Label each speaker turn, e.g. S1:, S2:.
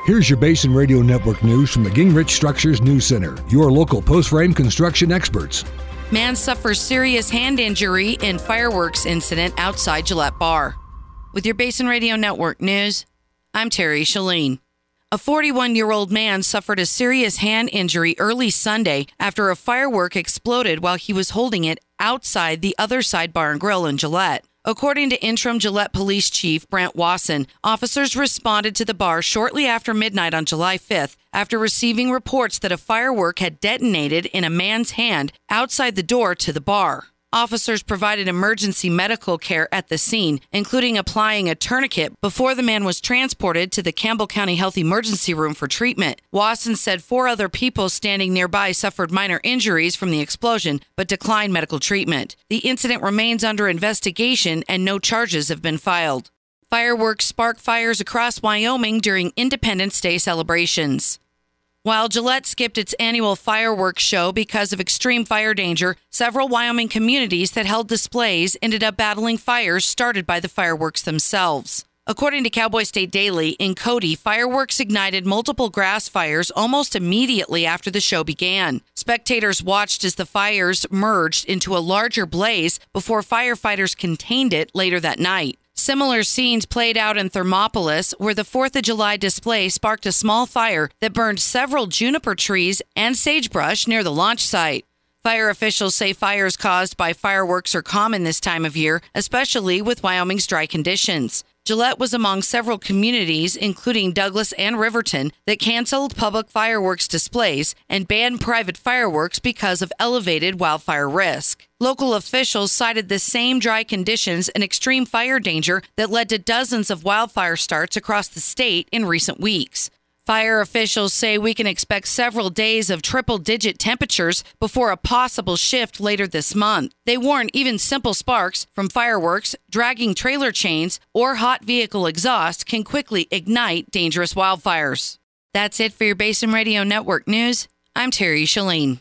S1: Here's your Basin Radio Network news from the Gingrich Structures News Center, your local post-frame construction experts.
S2: Man suffers serious hand injury in fireworks incident outside Gillette Bar. With your Basin Radio Network news, I'm Terry Shalene. A 41-year-old man suffered a serious hand injury early Sunday after a firework exploded while he was holding it outside the Other Side Bar and Grill in Gillette. According to interim Gillette Police Chief Brent Wasson, officers responded to the bar shortly after midnight on July 5th after receiving reports that a firework had detonated in a man's hand outside the door to the bar. Officers provided emergency medical care at the scene, including applying a tourniquet before the man was transported to the Campbell County Health Emergency Room for treatment. Wasson said 4 other people standing nearby suffered minor injuries from the explosion, but declined medical treatment. The incident remains under investigation and no charges have been filed. Fireworks spark fires across Wyoming during Independence Day celebrations. While Gillette skipped its annual fireworks show because of extreme fire danger, several Wyoming communities that held displays ended up battling fires started by the fireworks themselves. According to Cowboy State Daily, in Cody, fireworks ignited multiple grass fires almost immediately after the show began. Spectators watched as the fires merged into a larger blaze before firefighters contained it later that night. Similar scenes played out in Thermopolis, where the 4th of July display sparked a small fire that burned several juniper trees and sagebrush near the launch site. Fire officials say fires caused by fireworks are common this time of year, especially with Wyoming's dry conditions. Gillette was among several communities, including Douglas and Riverton, that canceled public fireworks displays and banned private fireworks because of elevated wildfire risk. Local officials cited the same dry conditions and extreme fire danger that led to dozens of wildfire starts across the state in recent weeks. Fire officials say we can expect several days of triple-digit temperatures before a possible shift later this month. They warn even simple sparks from fireworks, dragging trailer chains, or hot vehicle exhaust can quickly ignite dangerous wildfires. That's it for your Basin Radio Network news. I'm Terry Shalene.